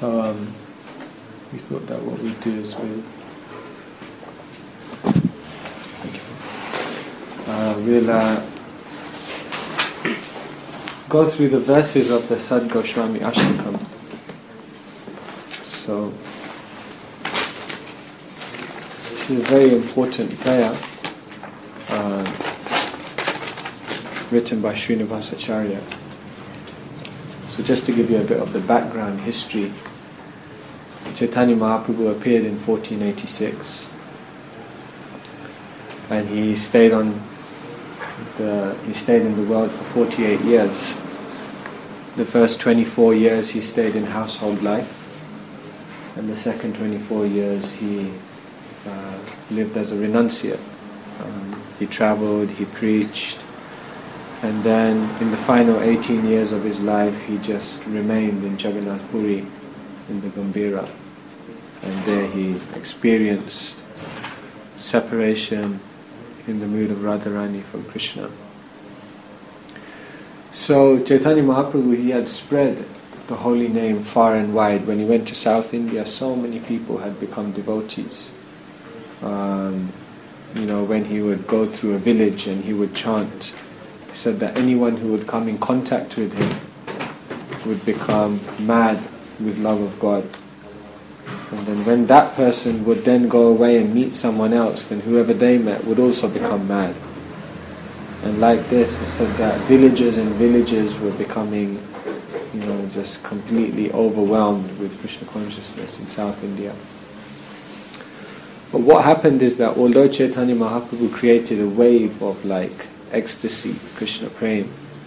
So we thought that what we do is we'll go through the verses of the Sad Goswami Ashtakam. So this is a very important prayer written by Srinivasacharya. So just to give you a bit of the background history, Chaitanya Mahaprabhu appeared in 1486 and he stayed in the world for 48 years. The first 24 years he stayed in household life, and the second 24 years he lived as a renunciate. He travelled, he preached, and then in the final 18 years of his life he just remained in Jagannath Puri in the Gambhira, and there he experienced separation in the mood of Radharani from Krishna. So Chaitanya Mahaprabhu, he had spread the holy name far and wide. When he went to South India, so many people had become devotees. When he would go through a village and he would chant, he said that anyone who would come in contact with him would become mad with love of God. And then when that person would then go away and meet someone else, then whoever they met would also become mad. And like this, he said that villages and villages were becoming, just completely overwhelmed with Krishna consciousness in South India. But what happened is that although Chaitanya Mahaprabhu created a wave of ecstasy, Krishna Prem,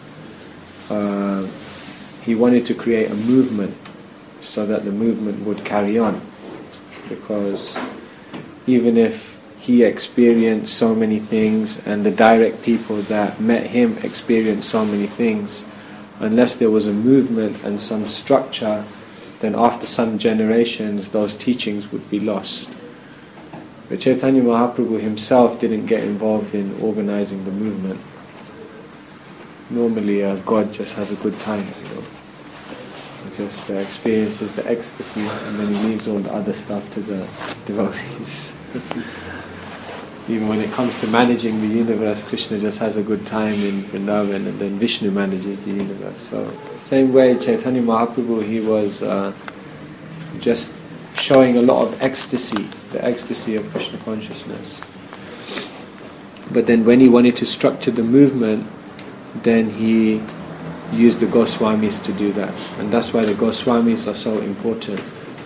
he wanted to create a movement so that the movement would carry on. Because even if he experienced so many things and the direct people that met him experienced so many things, unless there was a movement and some structure, then after some generations those teachings would be lost. But Chaitanya Mahaprabhu himself didn't get involved in organizing the movement. Normally God just has a good time, He just experiences the ecstasy and then he leaves all the other stuff to the devotees. Even when it comes to managing the universe, Krishna just has a good time in Vrindavan, and then Vishnu manages the universe. So, same way Chaitanya Mahaprabhu, he was just showing a lot of ecstasy, the ecstasy of Krishna consciousness. But then when he wanted to structure the movement, then he used the Goswamis to do that. And that's why the Goswamis are so important.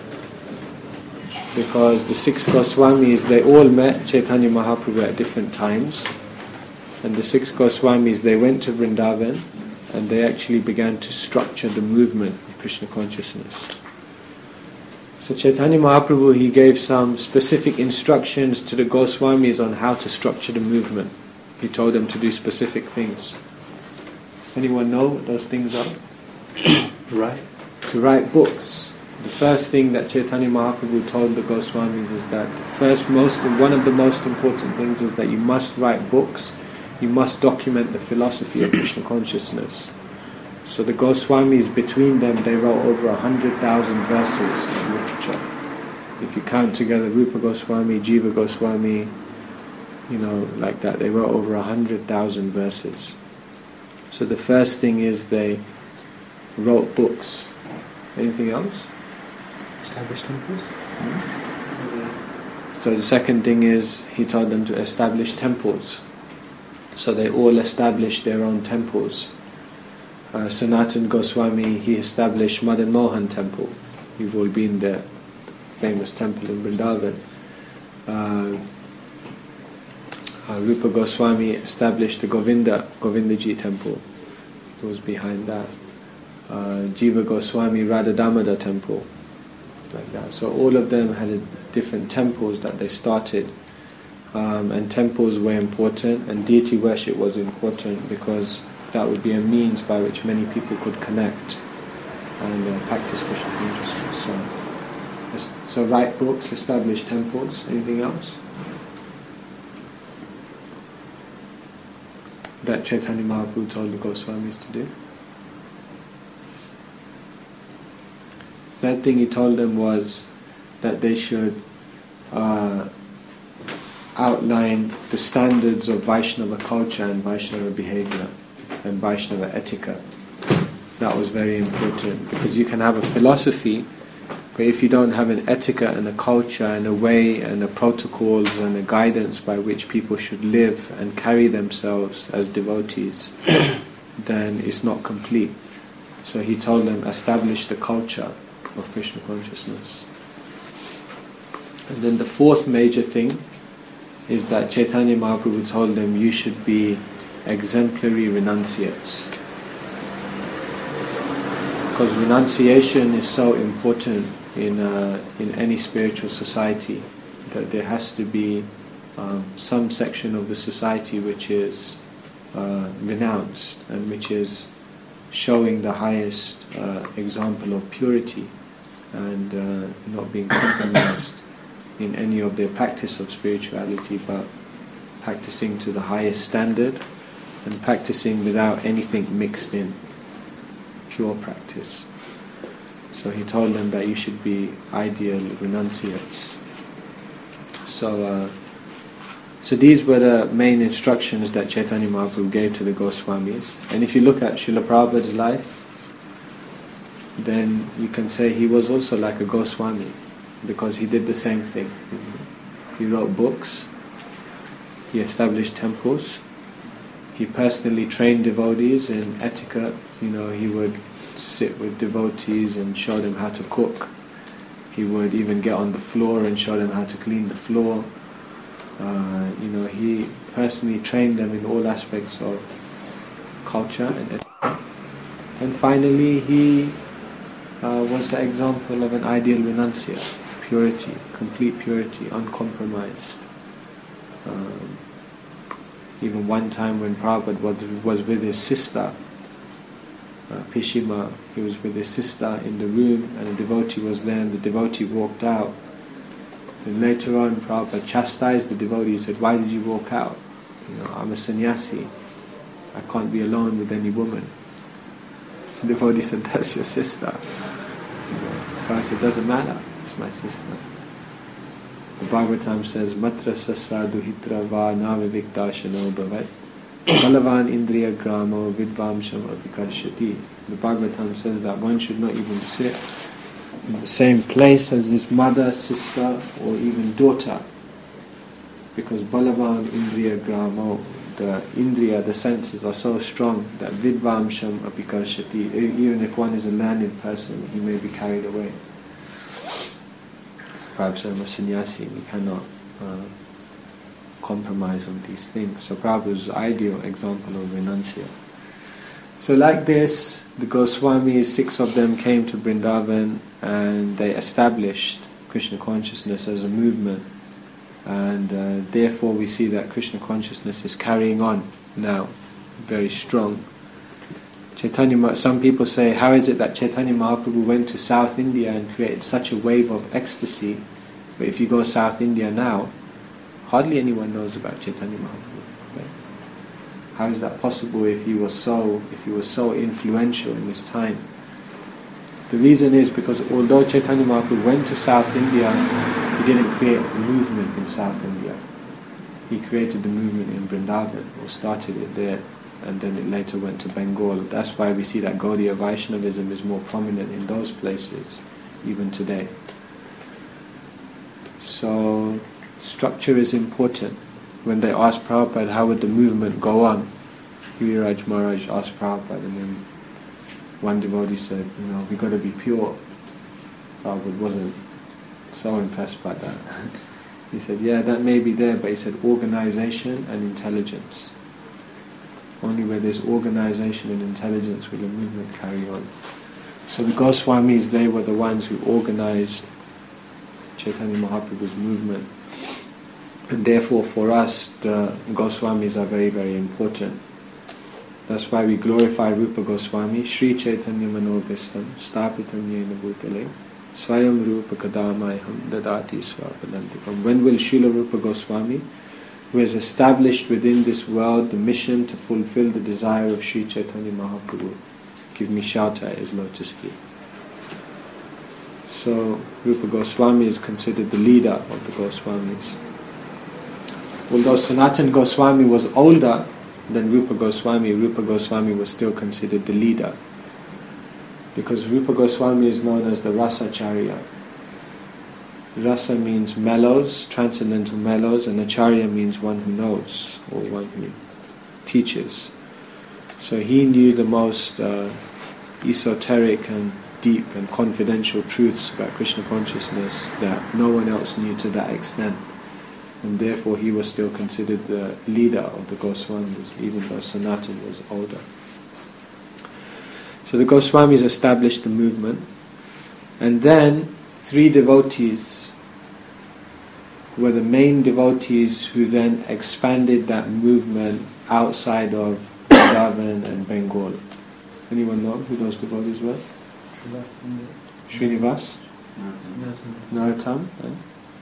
Because the 6 Goswamis, they all met Chaitanya Mahaprabhu at different times. And the 6 Goswamis, they went to Vrindavan and they actually began to structure the movement of Krishna consciousness. So Chaitanya Mahaprabhu, he gave some specific instructions to the Goswamis on how to structure the movement. He told them to do specific things. Anyone know what those things are? To write books. The first thing that Chaitanya Mahaprabhu told the Goswamis is that one of the most important things is that you must write books, you must document the philosophy of Krishna consciousness. So the Goswamis, between them, they wrote over 100,000 verses of literature. If you count together Rupa Goswami, Jiva Goswami, like that, they wrote over 100,000 verses. So the first thing is they wrote books. Anything else? Establish temples. So the second thing is he told them to establish temples. So they all established their own temples. Sanatan Goswami, he established Madan Mohan temple. You've all been there, famous temple in Vrindavan. Rupa Goswami established the Govindaji temple. He was behind that. Jiva Goswami, Radha Damodar temple, like that. So all of them had different temples that they started, and temples were important, and deity worship was important because that would be a means by which many people could connect and practice Krishna consciousness. So write books, establish temples. Anything else that Chaitanya Mahaprabhu told the Goswamis to do? Third thing he told them was that they should outline the standards of Vaishnava culture and Vaishnava behavior and Vaishnava etiquette. That was very important, because you can have a philosophy, but if you don't have an etiquette and a culture and a way and a protocols and a guidance by which people should live and carry themselves as devotees, then it's not complete. So he told them, establish the culture of Krishna consciousness. And then the fourth major thing is that Chaitanya Mahaprabhu told them, you should be exemplary renunciates. Because renunciation is so important in any spiritual society, that there has to be some section of the society which is renounced and which is showing the highest example of purity and not being compromised in any of their practice of spirituality, but practicing to the highest standard and practicing without anything mixed in, pure practice. So he told them that you should be ideal renunciates. So these were the main instructions that Chaitanya Mahaprabhu gave to the Goswamis. And if you look at Srila Prabhupada's life, then you can say he was also like a Goswami, because he did the same thing. He wrote books, he established temples, he personally trained devotees in etiquette. He would sit with devotees and show them how to cook. He would even get on the floor and show them how to clean the floor. He personally trained them in all aspects of culture and etiquette. And finally, he was the example of an ideal renunciate. Purity, complete purity, uncompromised. Even one time when Prabhupada was with his sister, Pishima, he was with his sister in the room and a devotee was there, and the devotee walked out. And later on Prabhupada chastised the devotee. He said, why did you walk out? I'm a sannyasi, I can't be alone with any woman. The devotee said, that's your sister. Prabhupada said, doesn't matter, it's my sister. The Bhagavatam says, Matra sasra duhitra va navivikta shano bhavat balavan indriya gramo vidvamsham apikarshati. The Bhagavatam says that one should not even sit in the same place as his mother, sister, or even daughter, because balavan indriya gramo, the indriya, the senses, are so strong that vidvamsham apikarshati, even if one is a learned person, he may be carried away. Perhaps I'm a sannyasi, we cannot compromise on these things. So Prabhupada is the ideal example of renunciate. So like this, the Goswamis, 6 of them came to Vrindavan and they established Krishna consciousness as a movement. And therefore we see that Krishna consciousness is carrying on now, very strong. Some people say, how is it that Chaitanya Mahaprabhu went to South India and created such a wave of ecstasy, but if you go South India now, hardly anyone knows about Chaitanya Mahaprabhu. Right? How is that possible if he was so influential in his time? The reason is because although Chaitanya Mahaprabhu went to South India, he didn't create a movement in South India. He created the movement in Vrindavan, or started it there, and then it later went to Bengal. That's why we see that Gaudiya Vaishnavism is more prominent in those places, even today. So, structure is important. When they asked Prabhupada, how would the movement go on? Giriraj Maharaj asked Prabhupada, and then one devotee said, we've got to be pure. Prabhupada wasn't so impressed by that. He said, yeah, that may be there, but he said organization and intelligence. Only where there's organization and intelligence will the movement carry on. So the Goswamis, they were the ones who organized Chaitanya Mahaprabhu's movement. And therefore for us, the Goswamis are very, very important. That's why we glorify Rupa Goswami, Sri Chaitanya Manobhistam, Stapitam Yena Bhutale, Swayam Rupa Kadamayam Dadati Swapadantikam. When will Srila Rupa Goswami, who has established within this world the mission to fulfill the desire of Sri Chaitanya Mahaprabhu, give me shelter at his lotus feet? So Rupa Goswami is considered the leader of the Goswamis. Although Sanatana Goswami was older than Rupa Goswami was still considered the leader. Because Rupa Goswami is known as the Rasacharya. Rasa means mellows, transcendental mellows, and Acharya means one who knows, or one who teaches. So he knew the most esoteric and deep and confidential truths about Krishna consciousness that no one else knew to that extent. And therefore he was still considered the leader of the Goswamis, even though Sanatana was older. So the Goswamis established the movement, and then 3 devotees were the main devotees who then expanded that movement outside of Vrindavan and Bengal. Anyone know who those devotees were? Srinivas, Narottam, and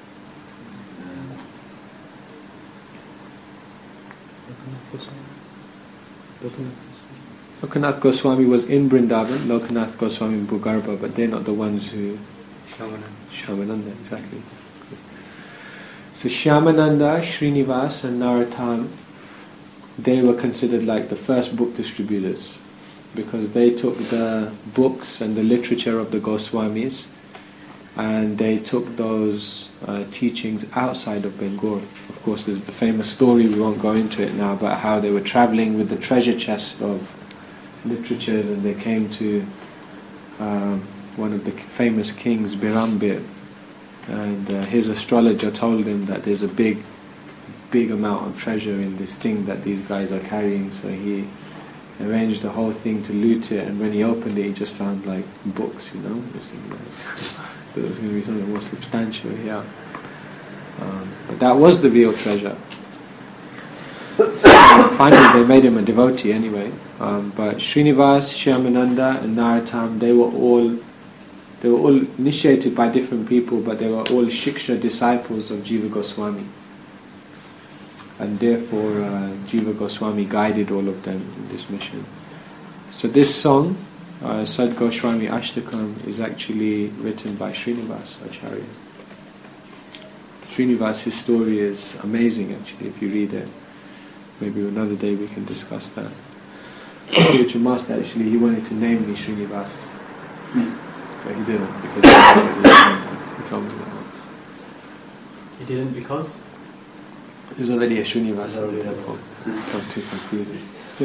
Lokanath Goswami was in Vrindavan, Lokanath Goswami in Bhugarbha, but they're not the ones who... Shyamananda, exactly. So Shyamananda, Srinivas and Narottam, they were considered like the first book distributors, because they took the books and the literature of the Goswamis and they took those teachings outside of Bengal. Of course, there's the famous story, we won't go into it now, about how they were travelling with the treasure chest of literatures and they came to one of the famous kings, Birambir, and his astrologer told him that there's a big amount of treasure in this thing that these guys are carrying, so he arranged the whole thing to loot it, and when he opened it he just found like books, you know. There was going to be something more substantial here. But that was the real treasure. So finally they made him a devotee anyway. But Srinivas, Shyamananda and Narottam, they were all initiated by different people, but they were all Shiksha disciples of Jiva Goswami. And therefore Jiva Goswami guided all of them in this mission. So this song, Sad Goswami Ashtakam, is actually written by Srinivas Acharya. Srinivas' story is amazing actually, if you read it. Maybe another day we can discuss that. Spiritual Master actually, he wanted to name me Srinivas, but he didn't, because he told me that once. He didn't because? There's already a Srinivas in the temple. Not too confusing.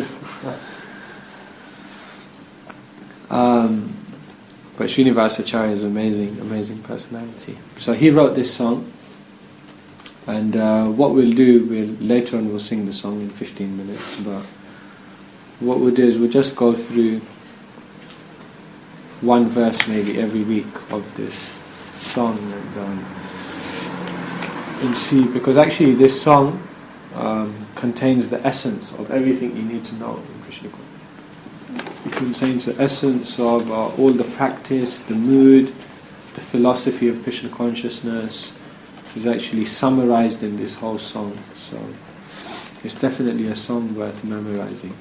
But Srinivas Acharya is an amazing personality. So he wrote this song, and what we'll do, later on we'll sing the song in 15 minutes, but what we'll do is we'll just go through one verse maybe every week of this song and see, because actually this song contains the essence of everything you need to know in Krishna consciousness. It contains the essence of all the practice, the mood, the philosophy of Krishna consciousness is actually summarized in this whole song. So it's definitely a song worth memorizing.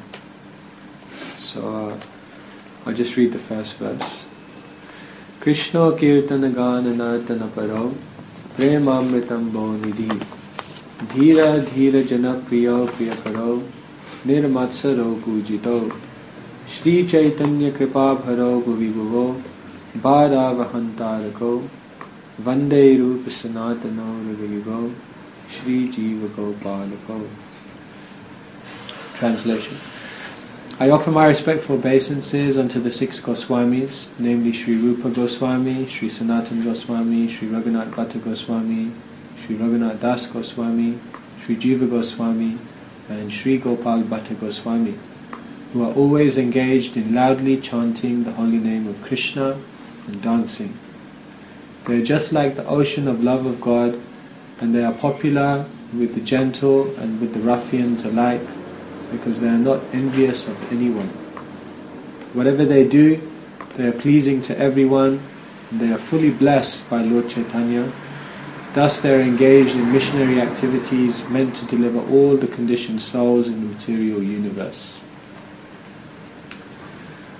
So I'll just read the first verse. Krishna kirtana gana nartana paro premamritam bonidhi dhira dhira jana priya priya karo nirmatsaro pujito Shri Chaitanya kripa bharo bhuvi bhuvo bharavahantarako vande rupa sanatano raghigo Shri Jiva Gopalako. Translation. I offer my respectful obeisances unto the 6 Goswamis, namely Sri Rupa Goswami, Sri Sanatana Goswami, Sri Raghunath Bhatta Goswami, Sri Raghunath Das Goswami, Sri Jiva Goswami, and Sri Gopal Bhatta Goswami, who are always engaged in loudly chanting the holy name of Krishna and dancing. They are just like the ocean of love of God, and they are popular with the gentle and with the ruffians alike, because they are not envious of anyone. Whatever they do, they are pleasing to everyone, and they are fully blessed by Lord Chaitanya. Thus they are engaged in missionary activities meant to deliver all the conditioned souls in the material universe.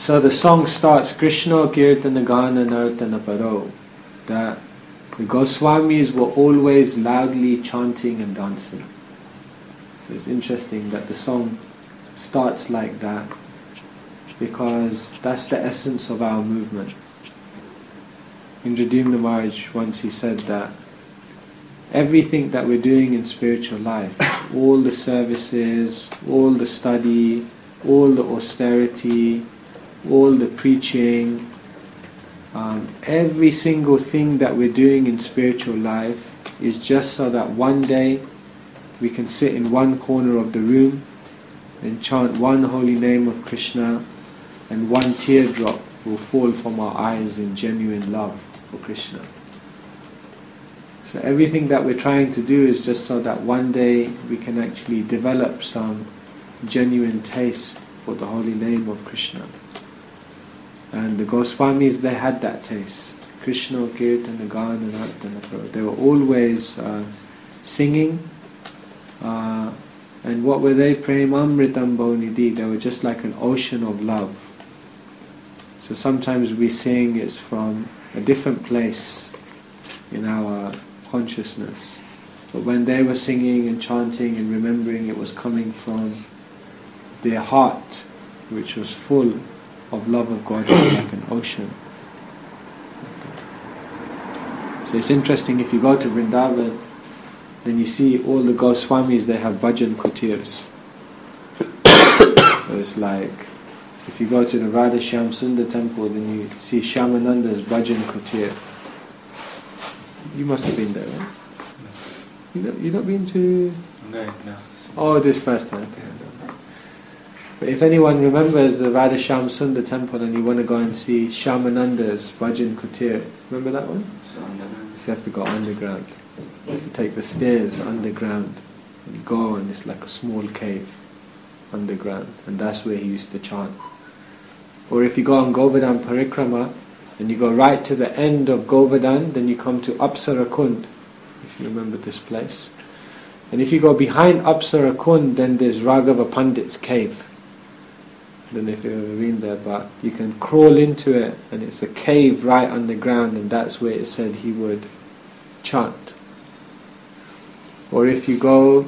So the song starts, Krishna Kirtana Gana Nartana Paro, that the Goswamis were always loudly chanting and dancing. So it's interesting that the song starts like that, because that's the essence of our movement. Indradimna Maharaj once he said that everything that we're doing in spiritual life, all the services, all the study, all the austerity, all the preaching, every single thing that we're doing in spiritual life is just so that one day we can sit in one corner of the room and chant one holy name of Krishna, and one teardrop will fall from our eyes in genuine love for Krishna. So everything that we're trying to do is just so that one day we can actually develop some genuine taste for the holy name of Krishna. And the Goswamis, they had that taste. Krishna Kirtana Gana Nartana Paro. They were always singing, and what were they? Premamritam Bhaunidhi. They were just like an ocean of love. So sometimes we sing, it's from a different place in our consciousness. But when they were singing and chanting and remembering, it was coming from their heart, which was full of love of God, like an ocean. So it's interesting, if you go to Vrindavan, then you see all the Goswamis, they have bhajan kutirs. So it's like, if you go to the Radha Shyam Sundar temple, then you see Shyamananda's bhajan kutir. You must have been there, right? You've not been to... No. Oh, this first time. But if anyone remembers the Radha Shyam Sundar temple and you want to go and see Shyamananda's bhajan kutir, remember that one? You have to go underground. You have to take the stairs underground and go, and it's like a small cave underground, and that's where he used to chant. Or if you go on Govardhan Parikrama and you go right to the end of Govardhan, then you come to Apsara Kund, if you remember this place. And if you go behind Apsara Kund, then there's Raghava Pandit's cave. I don't know if you've ever been there, but you can crawl into it, and it's a cave right underground, and that's where it said he would chant. Or if you go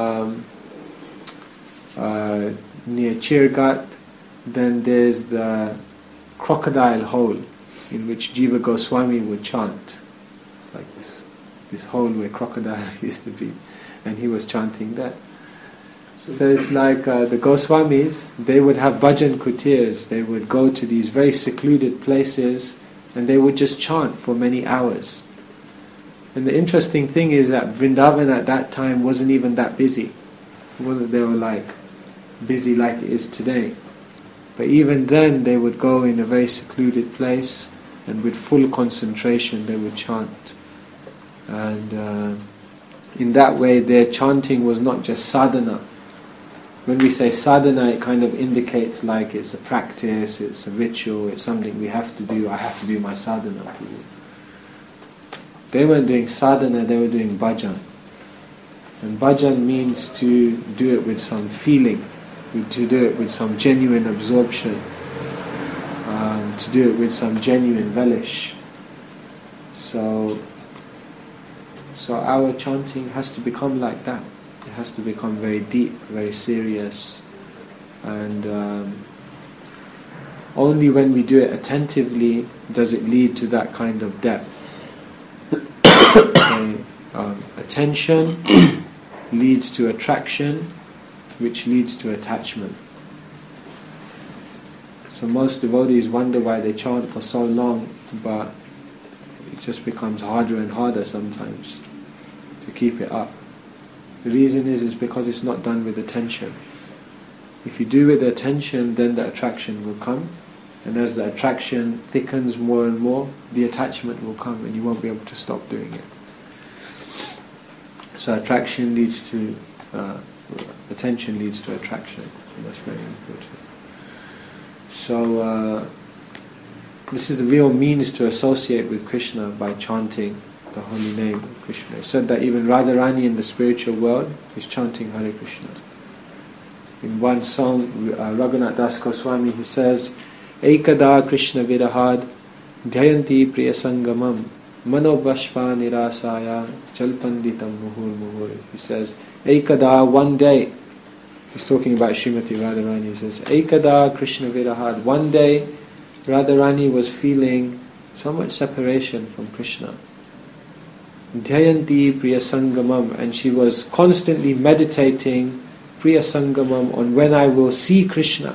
near Chirgat, then there's the crocodile hole in which Jiva Goswami would chant. It's like this hole where crocodiles used to be, and he was chanting there. So it's like the Goswamis, they would have bhajan kutirs. They would go to these very secluded places and they would just chant for many hours. And the interesting thing is that Vrindavan at that time wasn't even that busy. It wasn't they were like busy like it is today. But even then they would go in a very secluded place and with full concentration they would chant. And in that way their chanting was not just sadhana. When we say sadhana, it kind of indicates like it's a practice, it's a ritual, it's something we have to do. I have to do my sadhana. They weren't doing sadhana, they were doing bhajan. And bhajan means to do it with some feeling, to do it with some genuine absorption, to do it with some genuine relish. So our chanting has to become like that. It has to become very deep, very serious, and only when we do it attentively does it lead to that kind of depth. Attention leads to attraction, which leads to attachment. So most devotees wonder why they chant for so long, but it just becomes harder and harder sometimes to keep it up. The reason is because it's not done with attention. If you do with attention, then the attraction will come, and as the attraction thickens more and more, the attachment will come and you won't be able to stop doing it. So attraction leads to attention leads to attraction. So that's very important. So this is the real means to associate with Krishna, by chanting the holy name of Krishna. It's said that even Radharani in the spiritual world is chanting Hare Krishna. In one song, Raghunath Das Goswami, he says, Ekada Krishna Virahad Dhyayanti Priyasangamam Manobashva Nirasaya Jalpanditam Muhur Muhur. He says, Ekada, one day, he's talking about Srimati Radharani, he says, Ekada Krishna Virahad, one day Radharani was feeling so much separation from Krishna. Dhyayanti Priyasangamam, and she was constantly meditating Priyasangamam on when I will see Krishna.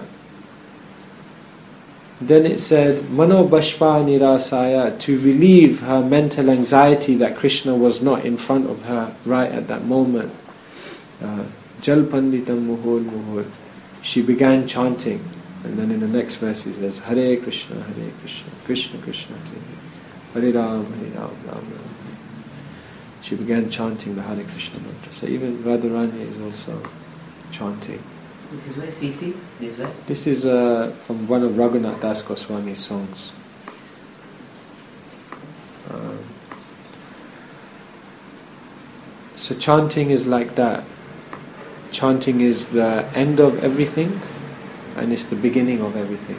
Then it said, Mano Bashpa Nirasaya, to relieve her mental anxiety that Krishna was not in front of her right at that moment. Jal Panditam Muhur Muhur. She began chanting. And then in the next verse it says, Hare Krishna, Hare Krishna, Krishna Krishna, Hare Ram, Hare Ram, Ram Ram. She began chanting the Hare Krishna mantra. So even Radharani is also chanting. This is where CC, this verse? This is from one of Raghunath Das Goswami's songs. So chanting is like that. Chanting is the end of everything and it's the beginning of everything.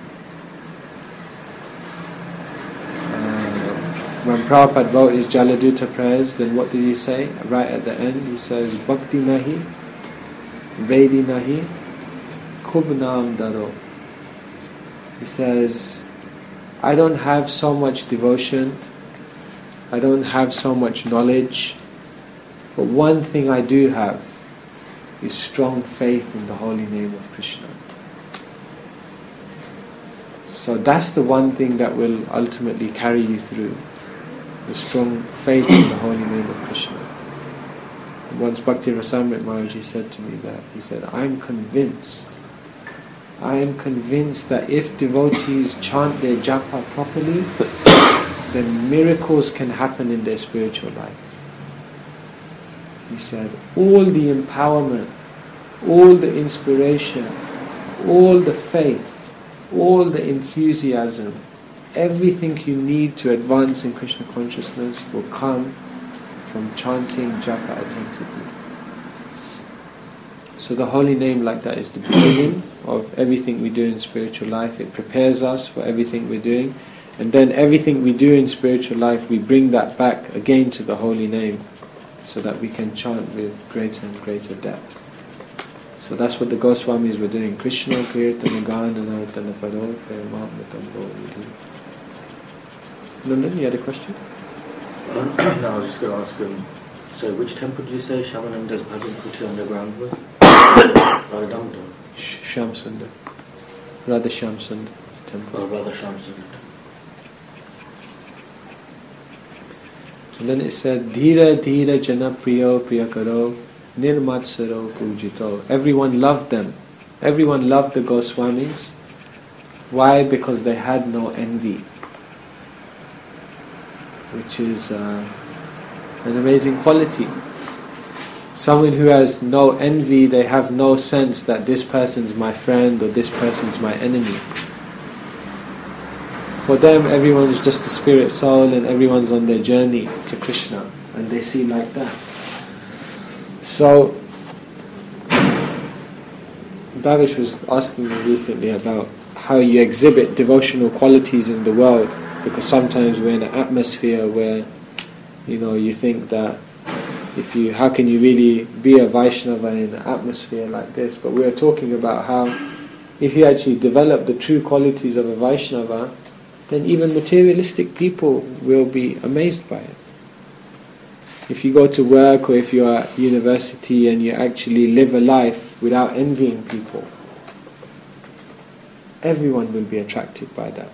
When Prabhupada wrote his Jaladuta prayers, then what did he say? Right at the end he says, Bhakti nahi, Vedi nahi, Khub naam daro. He says, I don't have so much devotion, I don't have so much knowledge, but one thing I do have is strong faith in the holy name of Krishna. So that's the one thing that will ultimately carry you through, the strong faith in the holy name of Krishna. And once Bhakti Rasamrit Maharaji said to me that, he said, I am convinced that if devotees chant their japa properly, then miracles can happen in their spiritual life. He said, all the empowerment, all the inspiration, all the faith, all the enthusiasm, everything you need to advance in Krishna consciousness will come from chanting japa attentively. So the holy name like that is the beginning of everything we do in spiritual life. It prepares us for everything we're doing. And then everything we do in spiritual life, we bring that back again to the holy name so that we can chant with greater and greater depth. So that's what the Goswamis were doing. Krishna Kirtana Gana Nartana Paro Premamritam Bodhi. Nandan, you had a question? No, I was just going to ask him, so which temple did you say Shamananda's Bhajan Kuti underground was? Radha Damodar? Shyam Sundar. Radha Shyam Sundar temple. Oh, Radha Shyam Sundar. And then it said, Dhira Dhira Jana Priyo Priyakaro Nirmatsaro Pujito. Everyone loved them. Everyone loved the Goswamis. Why? Because they had no envy. Which is an amazing quality. Someone who has no envy, they have no sense that this person's my friend or this person's my enemy. For them, everyone's just a spirit soul and everyone's on their journey to Krishna, and they see like that. So, Bhavesh was asking me recently about how you exhibit devotional qualities in the world, because sometimes we're in an atmosphere where, you think that how can you really be a Vaishnava in an atmosphere like this? But we are talking about how if you actually develop the true qualities of a Vaishnava, then even materialistic people will be amazed by it. If you go to work or if you are at university and you actually live a life without envying people, everyone will be attracted by that.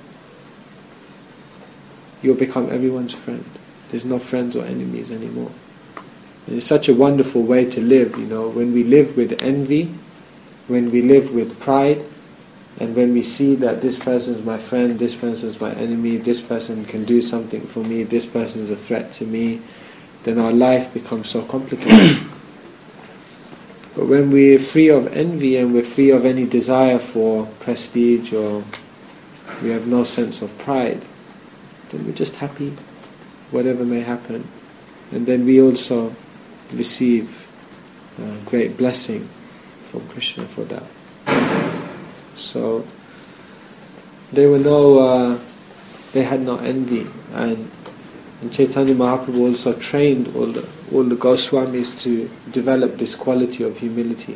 You'll become everyone's friend. There's no friends or enemies anymore. And it's such a wonderful way to live, when we live with envy, when we live with pride, and when we see that this person is my friend, this person is my enemy, this person can do something for me, this person is a threat to me, then our life becomes so complicated. But when we're free of envy and we're free of any desire for prestige or we have no sense of pride, then we're just happy, whatever may happen. And then we also receive great blessing from Krishna for that. So There were no, they had no envy, and Chaitanya Mahaprabhu also trained all the Goswamis to develop this quality of humility.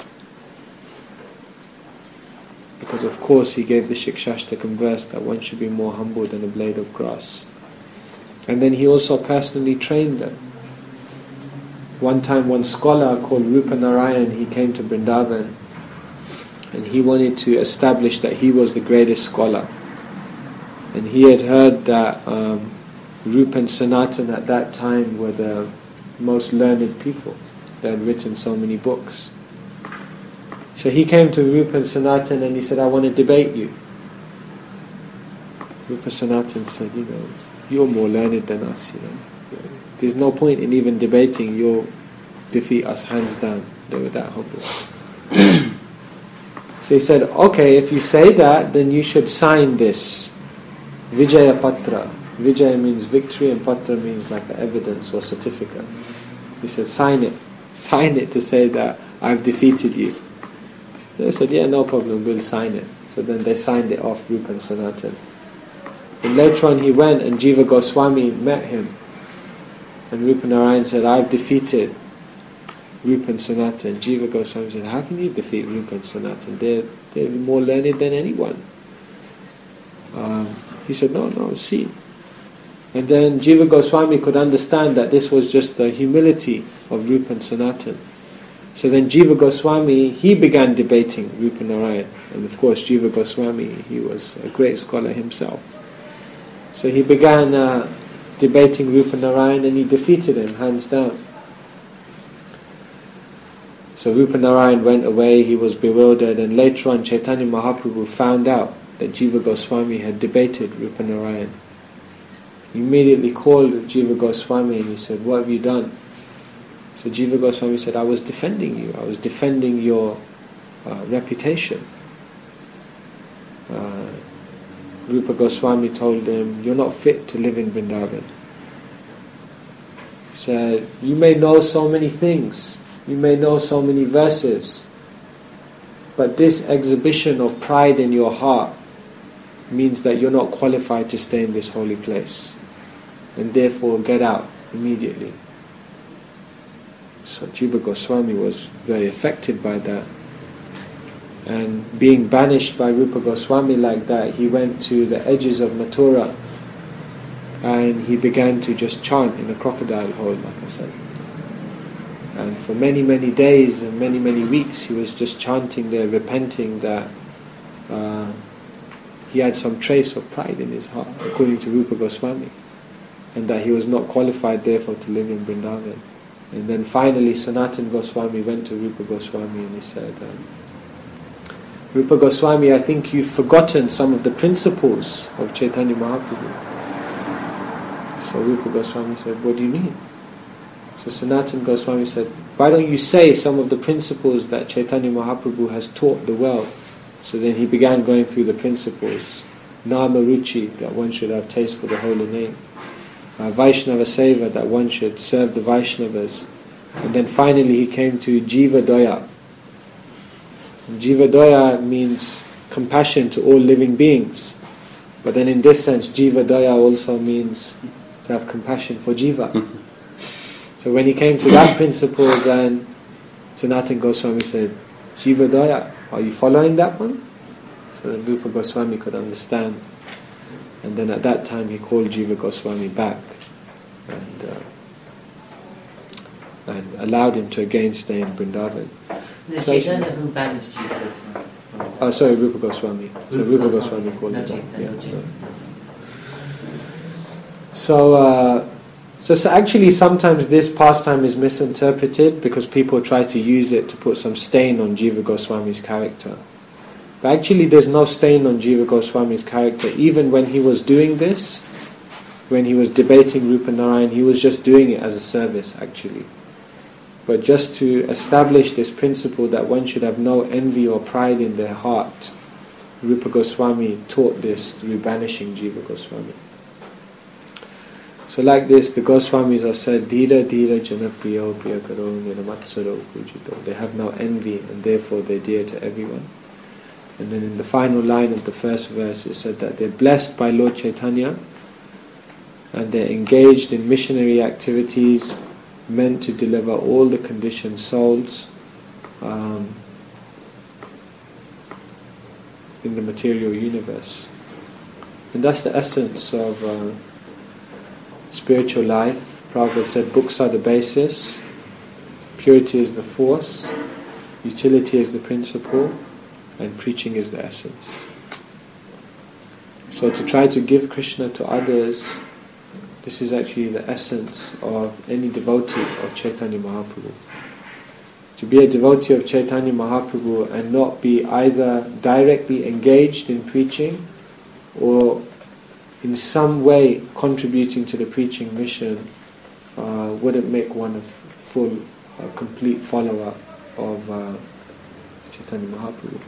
Because of course he gave the Shikshashtakam verse that one should be more humble than a blade of grass. And then he also personally trained them. One time one scholar called Rupa Narayan, he came to Vrindavan and he wanted to establish that he was the greatest scholar. And he had heard that Rupa and Sanatan at that time were the most learned people. They had written so many books. So he came to Rupa and Sanatan and he said, I want to debate you. Rupa Sanatan said, you're more learned than us, There's no point in even debating, you'll defeat us hands down. They were that humble. So he said, okay, if you say that, then you should sign this Vijaya Patra. Vijaya means victory and Patra means like an evidence or certificate. He said, sign it. Sign it to say that I've defeated you. They said, yeah, no problem, we'll sign it. So then they signed it off, Rupa and Sanatan. And later on he went and Jiva Goswami met him. And Rupa Narayan said, I've defeated Rupa and Sanatan. Jiva Goswami said, how can you defeat Rupa and Sanatan? They're more learned than anyone. He said, no, see. And then Jiva Goswami could understand that this was just the humility of Rupa and Sanatan. So then Jiva Goswami, he began debating Rupa Narayan. And of course Jiva Goswami, he was a great scholar himself. So he began debating Rupa Narayan and he defeated him hands down. So Rupa Narayan went away, he was bewildered, and later on Chaitanya Mahaprabhu found out that Jiva Goswami had debated Rupa Narayan. He immediately called Jiva Goswami and he said, what have you done? So Jiva Goswami said, I was defending you, I was defending your reputation. Rupa Goswami told him, you're not fit to live in Vrindavan. He said, you may know so many things, you may know so many verses, but this exhibition of pride in your heart means that you're not qualified to stay in this holy place. And therefore get out immediately. So Jiva Goswami was very affected by that. And being banished by Rupa Goswami like that, he went to the edges of Mathura and he began to just chant in a crocodile hole, like I said. And for many, many days and many, many weeks he was just chanting there, repenting that he had some trace of pride in his heart, according to Rupa Goswami, and that he was not qualified therefore to live in Vrindavan. And then finally Sanatan Goswami went to Rupa Goswami and he said, Rupa Goswami, I think you've forgotten some of the principles of Chaitanya Mahaprabhu. So Rupa Goswami said, what do you mean? So Sanatan Goswami said, why don't you say some of the principles that Chaitanya Mahaprabhu has taught the world? So then he began going through the principles. Nama Ruchi, that one should have taste for the holy name. Vaishnava Seva, that one should serve the Vaishnavas. And then finally he came to Jiva Daya. And Jiva Daya means compassion to all living beings. But then in this sense, Jiva Daya also means to have compassion for Jiva. So when he came to that principle, then Sanatan Goswami said, Jiva Daya, are you following that one? So then Rupa Goswami could understand. And then at that time he called Jiva Goswami back and allowed him to again stay in Vrindavan. The So Chaitanya who banished Jiva Goswami. sorry, Rupa Goswami. So Rupa Goswami called No him back. Chaitanya, no Chaitanya. So actually sometimes this pastime is misinterpreted because people try to use it to put some stain on Jiva Goswami's character. But actually there's no stain on Jiva Goswami's character. Even when he was doing this, when he was debating Rupa Narayan, he was just doing it as a service actually. But just to establish this principle that one should have no envy or pride in their heart, Rupa Goswami taught this through banishing Jiva Goswami. So like this, the Goswamis are said, Dhira Dhira Janapriyo Priyakaro Niramatsaro Pujito. They have no envy and therefore they're dear to everyone. And then in the final line of the first verse it said that they're blessed by Lord Chaitanya and they're engaged in missionary activities meant to deliver all the conditioned souls in the material universe. And that's the essence of spiritual life. Prabhupada said books are the basis, purity is the force, utility is the principle, and preaching is the essence. So to try to give Krishna to others, this is actually the essence of any devotee of Chaitanya Mahaprabhu. To be a devotee of Chaitanya Mahaprabhu and not be either directly engaged in preaching or in some way contributing to the preaching mission wouldn't make one a full, complete follower of Chaitanya Mahaprabhu.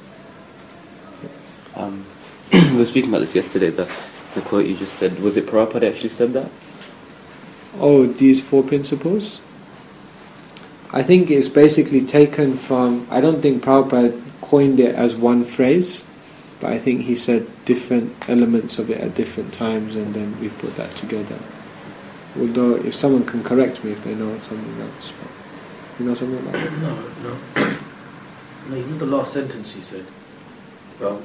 We were speaking about this yesterday, the quote you just said. Was it Prabhupada actually said that? Oh, these 4 principles? I think it's basically taken from, I don't think Prabhupada coined it as one phrase, but I think he said different elements of it at different times and then we put that together. Although if someone can correct me if they know something else. But you know something like that? No, even the last sentence he said, well,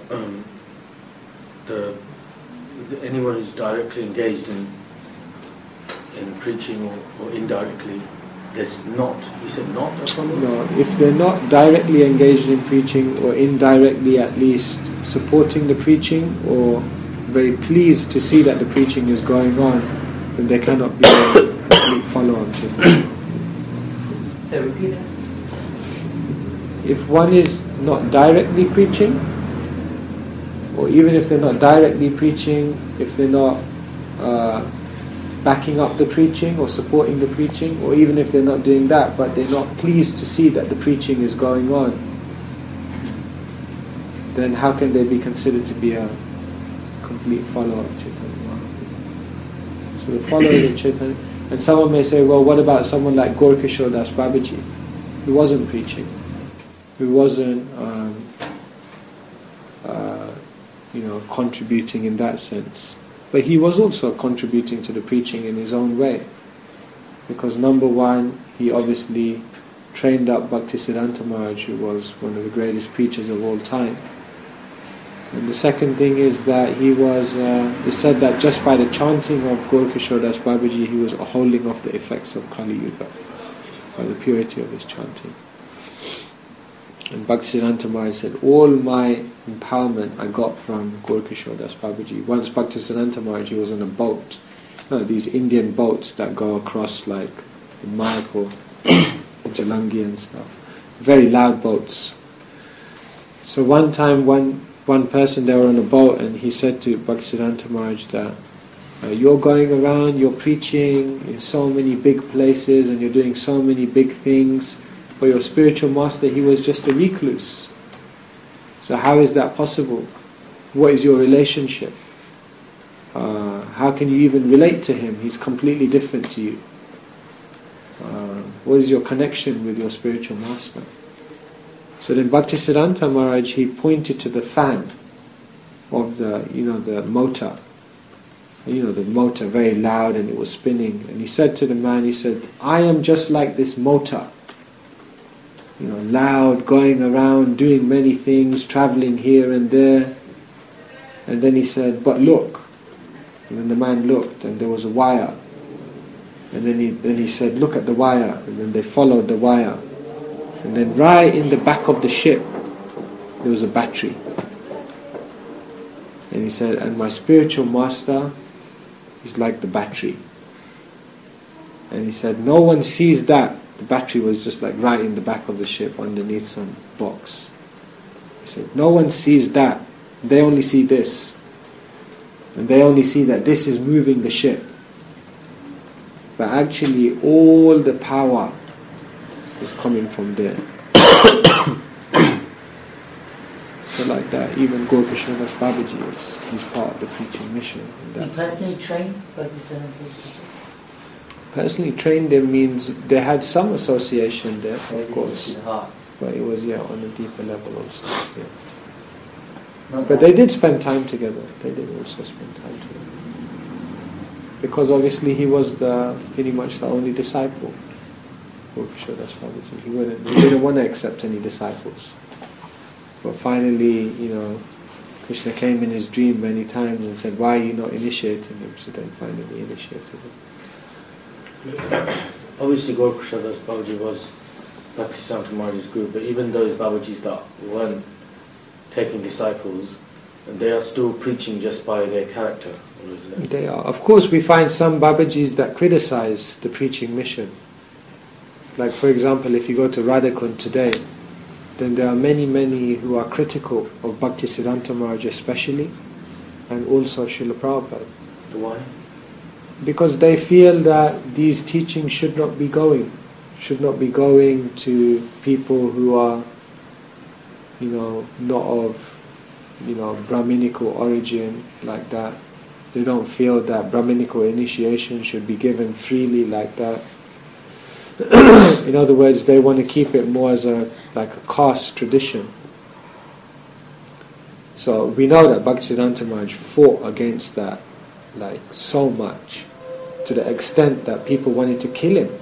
anyone who's directly engaged in preaching or indirectly, there's not, he said not or something? No, if they're not directly engaged in preaching or indirectly at least supporting the preaching or very pleased to see that the preaching is going on, then they cannot be a complete follower of Chaitanya. So repeat it. If one is not directly preaching, or even if they're not directly preaching, if they're not backing up the preaching or supporting the preaching, or even if they're not doing that but they're not pleased to see that the preaching is going on, then how can they be considered to be a complete follower of Chaitanya Mahaprabhu? So the followers of Chaitanya, and someone may say, well, what about someone like Gaurkishore Das Babaji, who wasn't preaching, who wasn't contributing in that sense? But he was also contributing to the preaching in his own way. Because number one, he obviously trained up Bhaktisiddhanta Maharaj, who was one of the greatest preachers of all time. And the second thing is that he was, it's said that just by the chanting of Gaurkishore Das Babaji, he was holding off the effects of Kali Yuga, by the purity of his chanting. And Bhaktisiddhanta Maharaj said, all my empowerment I got from Gaurkishore Das Babaji. Once Bhaktisiddhanta Maharaj, he was on a boat. These Indian boats that go across like in Mayapur, Jalangi and stuff. Very loud boats. So one time, one person, they were on a boat and he said to Bhaktisiddhanta Maharaj that you're going around, you're preaching in so many big places and you're doing so many big things. For your spiritual master, he was just a recluse. So how is that possible? What is your relationship? How can you even relate to him? He's completely different to you. What is your connection with your spiritual master? So then Bhaktisiddhanta Maharaj, he pointed to the fan of the motor. The motor, very loud, and it was spinning. And he said to the man, he said, I am just like this motor. Loud, going around, doing many things, travelling here and there. And then he said, but look. And then the man looked, and there was a wire. And then he said, look at the wire. And then they followed the wire. And then right in the back of the ship, there was a battery. And he said, and my spiritual master is like the battery. And he said, no one sees that. The battery was just like right in the back of the ship underneath some box. He said, no one sees that. They only see this. And they only see that this is moving the ship. But actually all the power is coming from there. So like that, even Gaurkishore Das Babaji he's part of the preaching mission. You personally trained Bhaktisiddhanta? Personally trained them means they had some association there, of course. But it was on a deeper level also. Yeah. Not But that. they did spend time together. They did also spend time together. Because obviously he was pretty much the only disciple. Gurukshada's Babaji. He didn't want to accept any disciples. But finally, Krishna came in his dream many times and said, why are you not initiating him? So then finally initiated him. Obviously, Gurukshada's Babaji was Bhaktisiddhanta Maharaj's guru, but even those Babajis that weren't taking disciples, they are still preaching just by their character, isn't it? They are. Of course, we find some Babajis that criticize the preaching mission. Like, for example, if you go to Radhakund today, then there are many who are critical of Bhaktisiddhanta Maharaj especially, and also Srila Prabhupada. Why? Because they feel that these teachings should not be going to people who are, not of, Brahminical origin like that. They don't feel that Brahminical initiation should be given freely like that. In other words, they want to keep it more as a caste tradition. So we know that Bhaktisiddhanta Maharaj fought against that so much, to the extent that people wanted to kill him.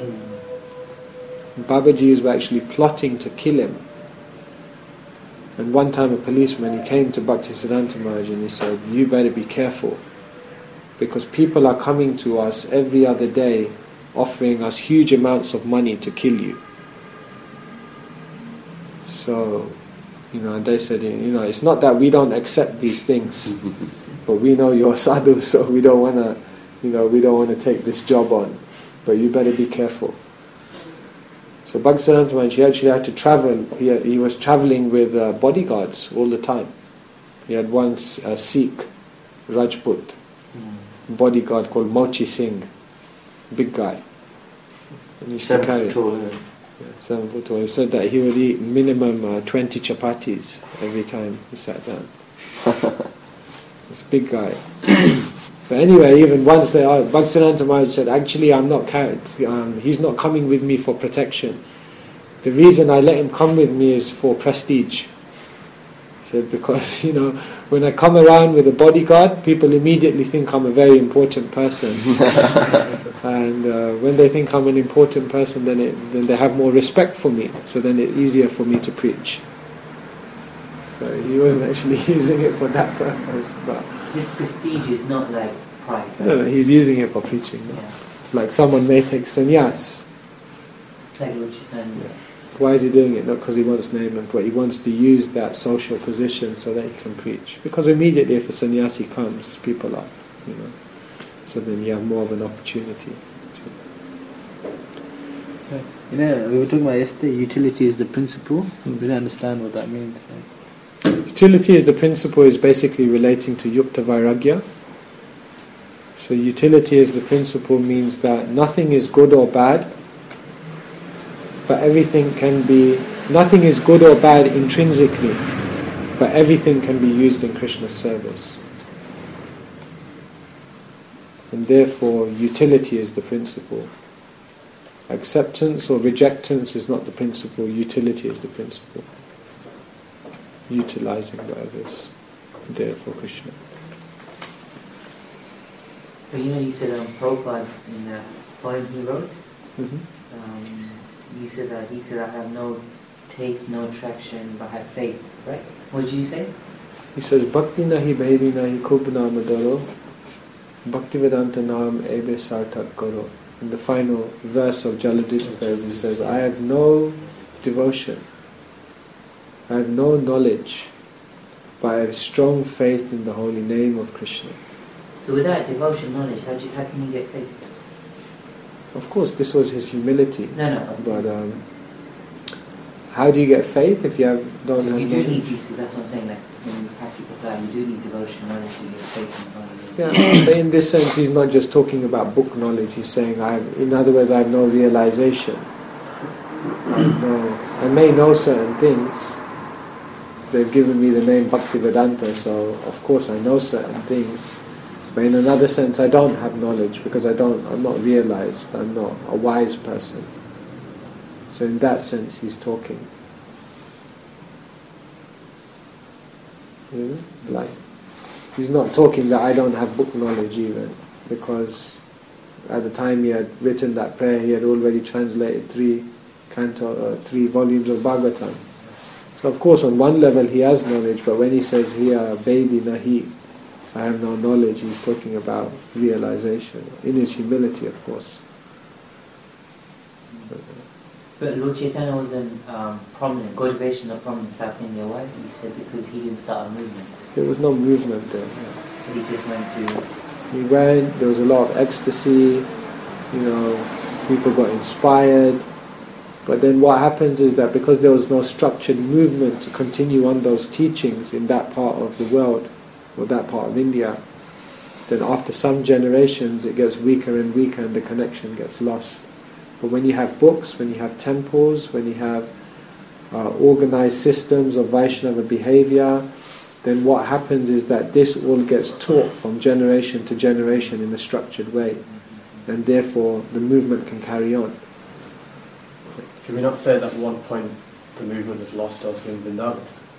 Babajis were actually plotting to kill him. And one time a policeman, he came to Bhaktisiddhanta Maharaj and he said, you better be careful, because people are coming to us every other day offering us huge amounts of money to kill you. So, and they said, it's not that we don't accept these things, but we know you're sadhu, so we don't want to, we don't want to take this job on, but you better be careful. So Bhaktisiddhanta Maharaj, he actually had to travel. He was traveling with bodyguards all the time. He had one Sikh, Rajput, bodyguard called Mochi Singh, big guy. And he used to carry 7 foot tall, 7 foot tall. He said that he would eat minimum 20 chapatis every time he sat down. This big guy. But anyway, even once Bhaktisiddhanta Maharaj said, actually I'm not carried. He's not coming with me for protection. The reason I let him come with me is for prestige. He said, because, when I come around with a bodyguard, people immediately think I'm a very important person. And when they think I'm an important person, then they have more respect for me. So then it's easier for me to preach. So he wasn't actually using it for that purpose. But This prestige is not like pride. no, he's using it for preaching. No? Yeah. Like someone may take sannyas. Like which, and Why is he doing it? Not because he wants name and but he wants to use that social position so that he can preach. Because immediately if a sannyasi comes, people are, so then you have more of an opportunity. We were talking about yesterday, utility is the principle. We don't understand what that means. Utility is the principle is basically relating to yukta vairagya. So utility as the principle means that nothing is good or bad, but nothing is good or bad intrinsically, but everything can be used in Krishna's service. And therefore utility is the principle. Acceptance or rejectance is not the principle, utility is the principle. Utilizing whatever is there for Krishna. but you said Prabhupada in the poem he wrote, Mm-hmm. he said I have no taste, no attraction, but I have faith, right? What did you say? He says, Bhakti nahi bhedi nahi khub naam daro, Bhakti Vedanta naam ebe sartak karo. In the final verse of Jaladita Prayers, he says, I have no devotion, I have no knowledge, but I have strong faith in the holy name of Krishna. So without devotion, knowledge, how can you get faith? Of course, this was his humility. No. But how do you get faith if you don't So have you do knowledge? need these, that's what I'm saying, like when you practice the prayer, you do need devotion, knowledge to get faith in the holy name. Yeah, but in this sense, he's not just talking about book knowledge. He's saying, in other words, I have no realization. I may know certain things. They've given me the name Bhaktivedanta, so of course I know certain things. But in another sense, I don't have knowledge because I'm not realized. I'm not a wise person. So in that sense, he's talking. You know? Like, he's not talking that I don't have book knowledge even, because at the time he had written that prayer, he had already translated 3 volumes of Bhagavatam. So of course on one level he has knowledge, but when he says here, baby nahi, I have no knowledge, he's talking about realization, in his humility of course. But Lord Chaitanya wasn't prominent, Gaudiya was not prominent in South India. Why? You said because he didn't start a movement. There was no movement there. So he just went to... He went, there was a lot of ecstasy, people got inspired. But then what happens is that because there was no structured movement to continue on those teachings in that part of the world, or that part of India, then after some generations it gets weaker and weaker and the connection gets lost. But when you have books, when you have temples, when you have organized systems of Vaishnava behavior, then what happens is that this all gets taught from generation to generation in a structured way, and therefore the movement can carry on. Can we not say that at one point the movement was lost also in Vrindavan?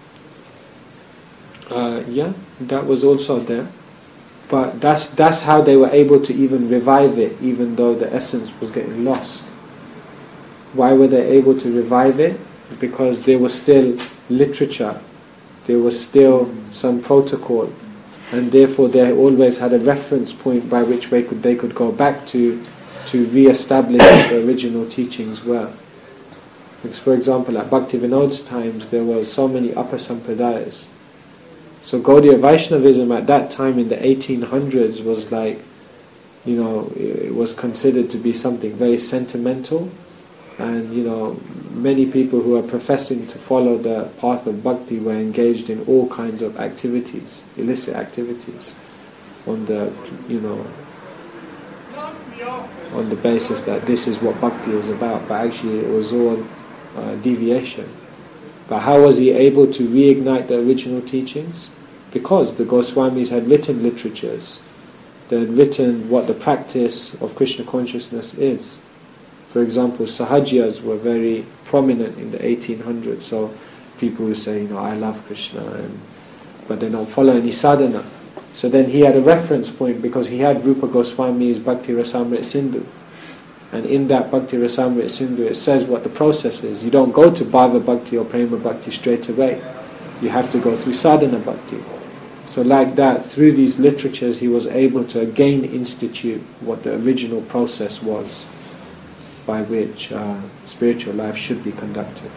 Yeah, that was also there. But that's how they were able to even revive it, even though the essence was getting lost. Why were they able to revive it? Because there was still literature, there was still some protocol, and therefore they always had a reference point by which they could go back to re-establish what the original teachings were. Because for example, at Bhaktivinod's times, there were so many upper sampradayas. So Gaudiya Vaishnavism at that time in the 1800s was like, it was considered to be something very sentimental, and many people who are professing to follow the path of bhakti were engaged in all kinds of activities, illicit activities, on the basis that this is what bhakti is about, but actually it was all deviation. But how was he able to reignite the original teachings? Because the Goswamis had written literatures, they had written what the practice of Krishna consciousness is. For example, Sahajiyas were very prominent in the 1800s, so people would say, I love Krishna, but they don't follow any sadhana. So then he had a reference point because he had Rupa Goswami's Bhakti Rasamrita Sindhu. And in that Bhakti Rasamrita Sindhu it says what the process is. You don't go to Bhava Bhakti or Prema Bhakti straight away. You have to go through sadhana bhakti. So like that, through these literatures he was able to again institute what the original process was by which spiritual life should be conducted.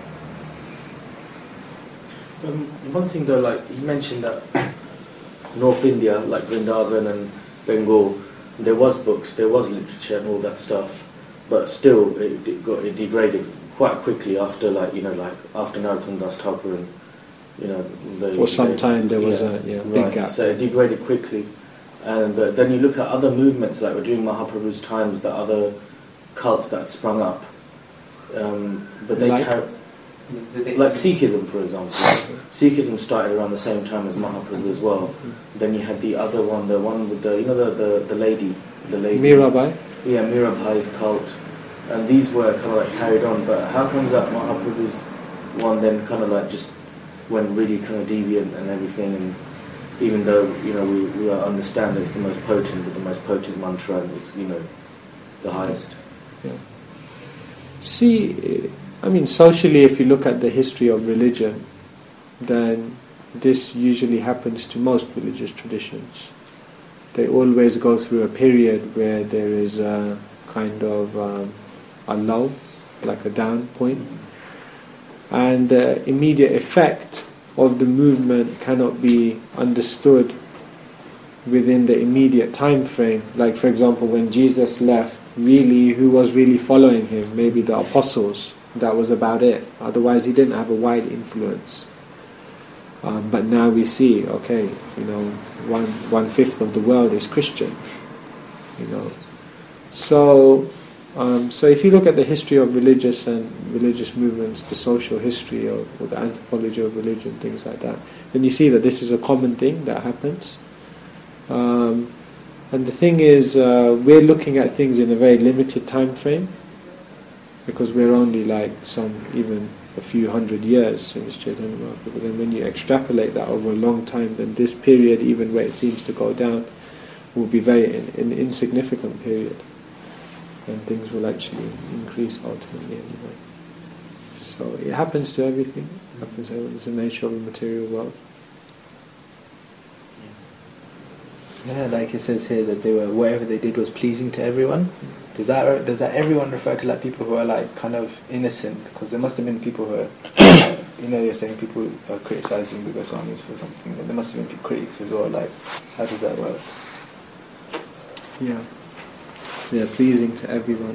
One thing though, like you mentioned that North India, like Vrindavan and Bengal, there was books, there was literature and all that stuff, but still it degraded quite quickly after after Narottam Das Thakur and for some time there was a big gap. So it degraded quickly, and then you look at other movements like during Mahaprabhu's times, the other cults that sprung up, but they like Sikhism, for example. Sikhism started around the same time as Mahaprabhu as well. Then you had the other one, the one with the the lady Mirabai. Yeah, Mirabai's cult, and these were kind of like carried on. But how comes that Mahaprabhu's one then kind of like just went really kind of deviant and everything? And even though we understand that it's the most potent, but the most potent mantra and it's the highest. Yeah. See, socially, if you look at the history of religion, then this usually happens to most religious traditions. They always go through a period where there is a kind of a lull, like a down point, and the immediate effect of the movement cannot be understood within the immediate time frame. Like for example, when Jesus left, really, who was really following him? Maybe the apostles. That was about it. Otherwise, he didn't have a wide influence. But now we see, okay, 1/5 of the world is Christian. So if you look at the history of religious movements, the social history or the anthropology of religion, things like that, then you see that this is a common thing that happens. And the thing is, we're looking at things in a very limited time frame, because we're only like even a few hundred years since Chaitanya Mahaprabhu. But then when you extrapolate that over a long time, then this period, even where it seems to go down, will be an insignificant period. And things will actually increase ultimately anyway. So it happens to everything. It happens to everything. It's the nature of the material world. Yeah, like it says here that they were, whatever they did was pleasing to everyone. Does that everyone refer to like people who are like kind of innocent? Because there must have been people who are, you're saying people are criticizing the Goswamis for something. There must have been critics as well. Like, how does that work? Yeah. They're pleasing to everyone.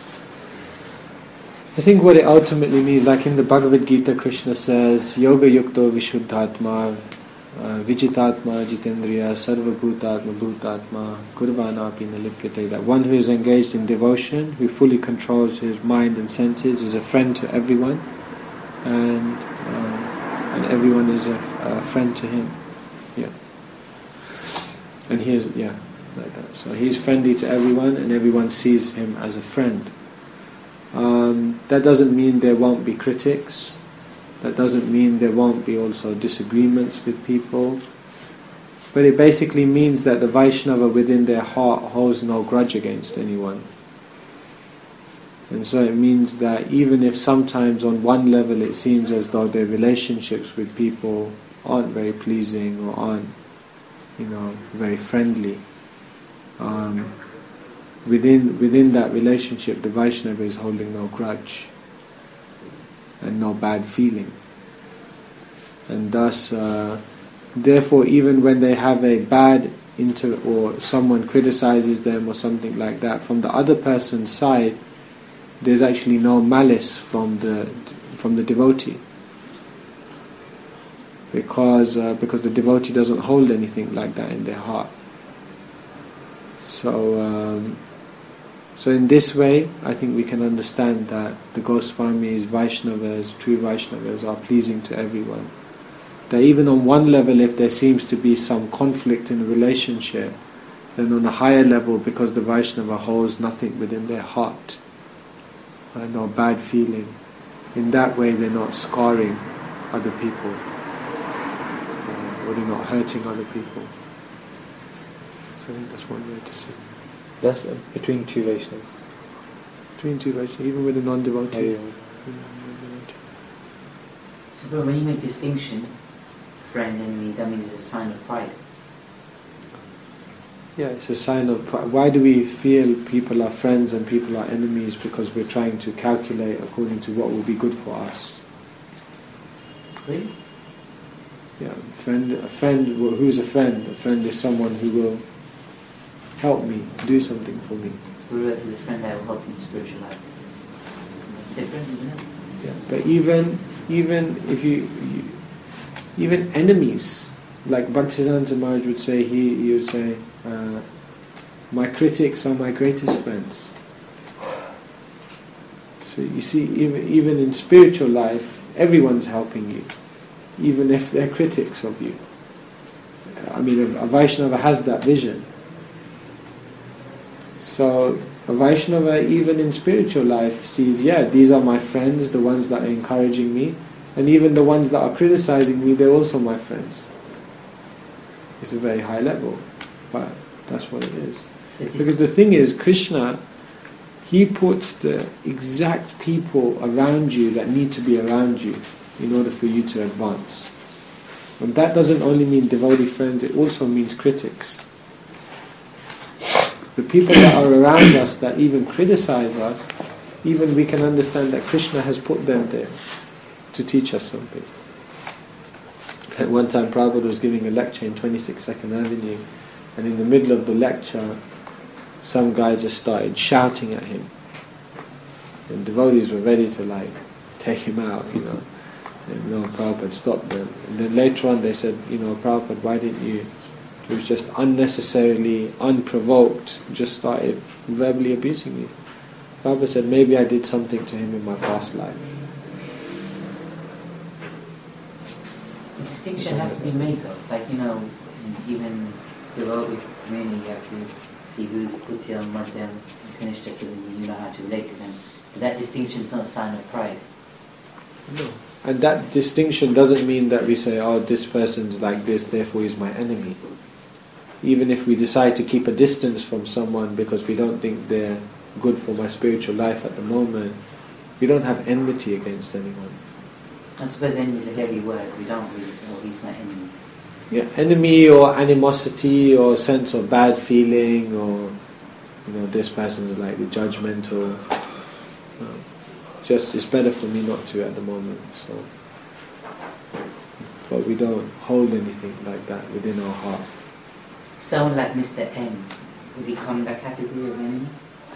I think what it ultimately means, like in the Bhagavad Gita, Krishna says, Yoga Yukto Vishuddhatma Vijitatma Jitendriya Sarva Bhutatma Bhutatma Kurvana Pina Lipyate, that one who is engaged in devotion, who fully controls his mind and senses, is a friend to everyone, and everyone is a friend to him. Yeah. And he is, like that. So he's friendly to everyone, and everyone sees him as a friend. That doesn't mean there won't be critics. That doesn't mean there won't be also disagreements with people. But it basically means that the Vaishnava within their heart holds no grudge against anyone. And so it means that even if sometimes on one level it seems as though their relationships with people aren't very pleasing or aren't, very friendly, within that relationship the Vaishnava is holding no grudge and no bad feeling. And thus, therefore, even when they have a bad or someone criticizes them or something like that, from the other person's side, there's actually no malice from the devotee, because the devotee doesn't hold anything like that in their heart. So in this way, I think we can understand that the Goswamis, Vaishnavas, true Vaishnavas are pleasing to everyone. That even on one level, if there seems to be some conflict in a relationship, then on a higher level, because the Vaishnava holds nothing within their heart, no bad feeling, in that way they're not scarring other people, or they're not hurting other people. So I think that's one way to see it. That's between two Vaishnavas. Between two Vaishnavas, even with a non-devotee. So bro, when you make distinction, friend, enemy, that means it's a sign of pride. Yeah, it's a sign of pride. Why do we feel people are friends and people are enemies? Because we're trying to calculate according to what will be good for us. Really? Yeah, a friend, who's a friend? A friend is someone who will help me, do something for me. Guru is a friend that will help you in spiritual life. That's different, isn't it? Yeah, but even if even enemies, like Bhaktisiddhanta Maharaj would say, he would say, my critics are my greatest friends. So you see, even in spiritual life, everyone's helping you, even if they're critics of you. I mean, a Vaishnava has that vision. So a Vaishnava, even in spiritual life, sees, these are my friends, the ones that are encouraging me, and even the ones that are criticizing me, they're also my friends. It's a very high level, but that's what it is. Because the thing is, Krishna, he puts the exact people around you that need to be around you in order for you to advance. And that doesn't only mean devotee friends, it also means critics. The people that are around us that even criticize us, even we can understand that Krishna has put them there to teach us something. At one time Prabhupada was giving a lecture in 26 Second Avenue, and in the middle of the lecture some guy just started shouting at him. And devotees were ready to take him out, And Prabhupada stopped them. And then later on they said, Prabhupada, why didn't you? He was just unnecessarily, unprovoked, just started verbally abusing me. Prabhupada said, maybe I did something to him in my past life. Distinction has to be made though. Even devotee community, you have to see who's Kutyam, Madhyam, and Kanishta, so that you know how to relate to them. But that distinction is not a sign of pride. No. And that distinction doesn't mean that we say, oh, this person's like this, therefore he's my enemy. Even if we decide to keep a distance from someone because we don't think they're good for my spiritual life at the moment, we don't have enmity against anyone. I suppose enemy is a heavy word. We don't really say, oh, he's my enemy. Yeah, enemy or animosity or sense of bad feeling or, this person's like the judgmental. Just it's better for me not to at the moment. So, but we don't hold anything like that within our heart. Someone like Mr. N, would he come that category of enemy?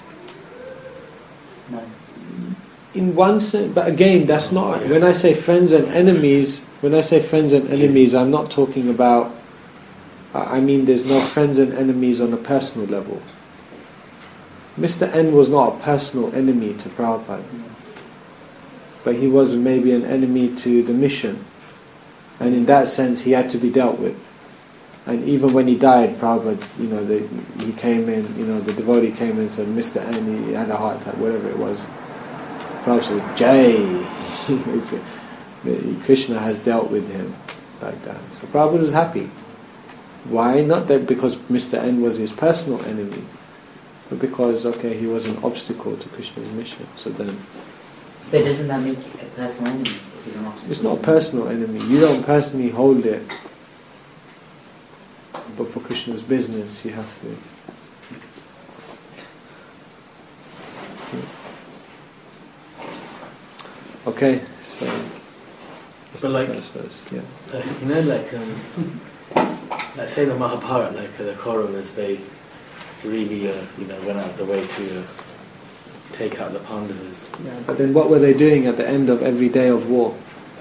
No. In one sense, but again, that's not. When I say friends and enemies, I'm not talking about. I mean, there's no friends and enemies on a personal level. Mr. N was not a personal enemy to Prabhupada, but he was maybe an enemy to the mission, and in that sense, he had to be dealt with. And even when he died, Prabhupada, he came in, the devotee came in and said, Mr. N, he had a heart attack, whatever it was. Prabhupada said, Jai, Krishna has dealt with him like that. So Prabhupada was happy. Why? Not that because Mr. N was his personal enemy, but because, he was an obstacle to Krishna's mission. So then... But doesn't that make a personal enemy if he's an obstacle? It's not a personal enemy. You don't personally hold it. But for Krishna's business, you have to... Okay, so... But like, yeah. Like say the Mahabharata, the Kauravas, they really, went out of the way to take out the Pandavas. Yeah, but then what were they doing at the end of every day of war?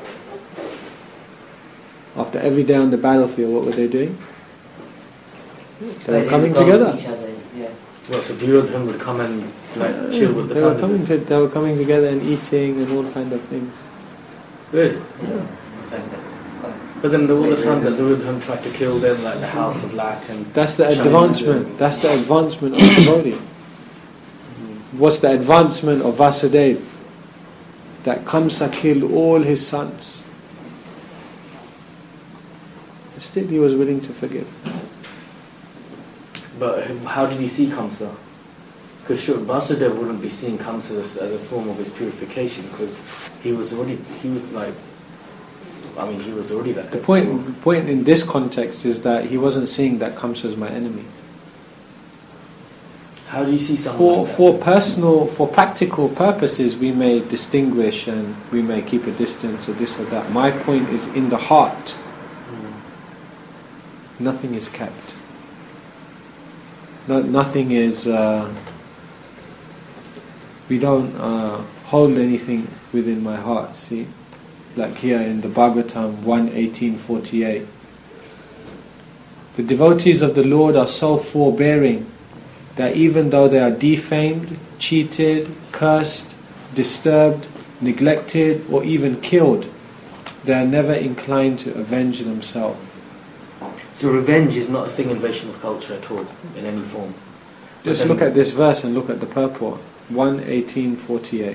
After every day on the battlefield, what were they doing? They were coming together. Each other, yeah. Well, so Duryodhana would come and chill with the Pandavas. They were coming together and eating and all kind of things. Really? Yeah. But then all the time that Duryodhana tried to kill them, like the House of Lack and... That's the advancement. That's the advancement of the devotee. What's the advancement of Vasudeva? That Kamsa killed all his sons. Still he was willing to forgive. But how did he see Kamsa? Because sure, Vasudeva wouldn't be seeing Kamsa as a form of his purification, because he was already like... he was already like... The point in this context is that he wasn't seeing that Kamsa as my enemy. How do you see someone for practical purposes, we may distinguish and we may keep a distance or this or that. My point is in the heart. Nothing is kept. Nothing is... we don't hold anything within my heart, see? Like here in the Bhagavatam 1:18-48. The devotees of the Lord are so forbearing that even though they are defamed, cheated, cursed, disturbed, neglected, or even killed, they are never inclined to avenge themselves. So revenge is not a thing in Vaishnava culture at all, in any form. Just look at this verse and look at the purport. 1:18-48.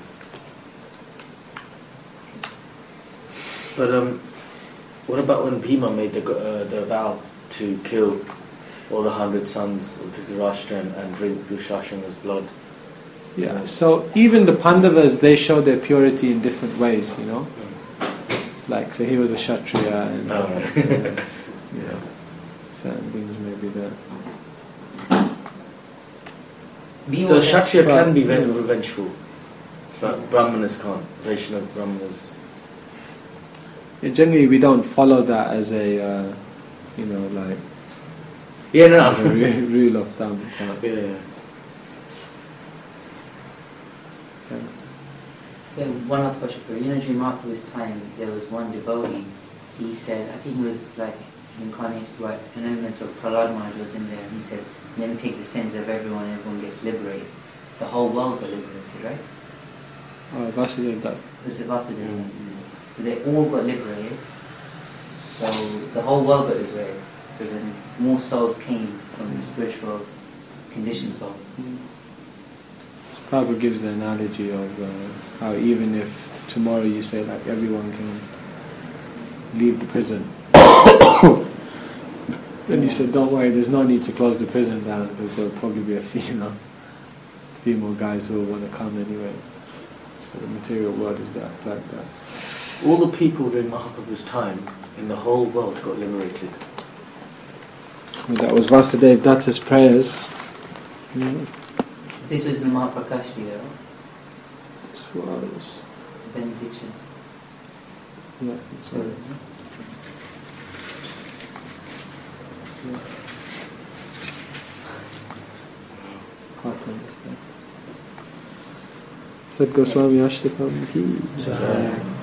But what about when Bhima made the vow to kill all the 100 sons of Dhritarashtra and drink Dushasana's blood? Yeah, so even the Pandavas, they show their purity in different ways, It's like, so he was a Kshatriya and certain things maybe there. So Kshatriya can be very revengeful, but Brahmanas can't. Vaishnava Brahmanas. Yeah, generally we don't follow that as a, as a rule of thumb. Yeah, one last question for you. During Mahaprabhu's time, there was one devotee, he said, I think it was like incarnated, right, an element of Prahlad Maharaj was in there, and he said, let me take the sins of everyone, everyone gets liberated. The whole world got liberated, right? Vasudeva. Was it Vasudeva? So they all got liberated. So the whole world got liberated. So then more souls came from the spiritual conditioned souls. Prabhupada gives the analogy of how even if tomorrow you say like everyone can leave the prison, then you said don't worry, there's no need to close the prison down because there'll probably be a few more guys who will want to come anyway. So the material world is like that. All the people during Mahaprabhu's time in the whole world got liberated. Well, that was Vasudev Datta's prayers. This was the Mahaprakash year, This was... benediction. Yeah, sorry. Yeah. Can't understand. Sad Goswami Ashtakam ki jai.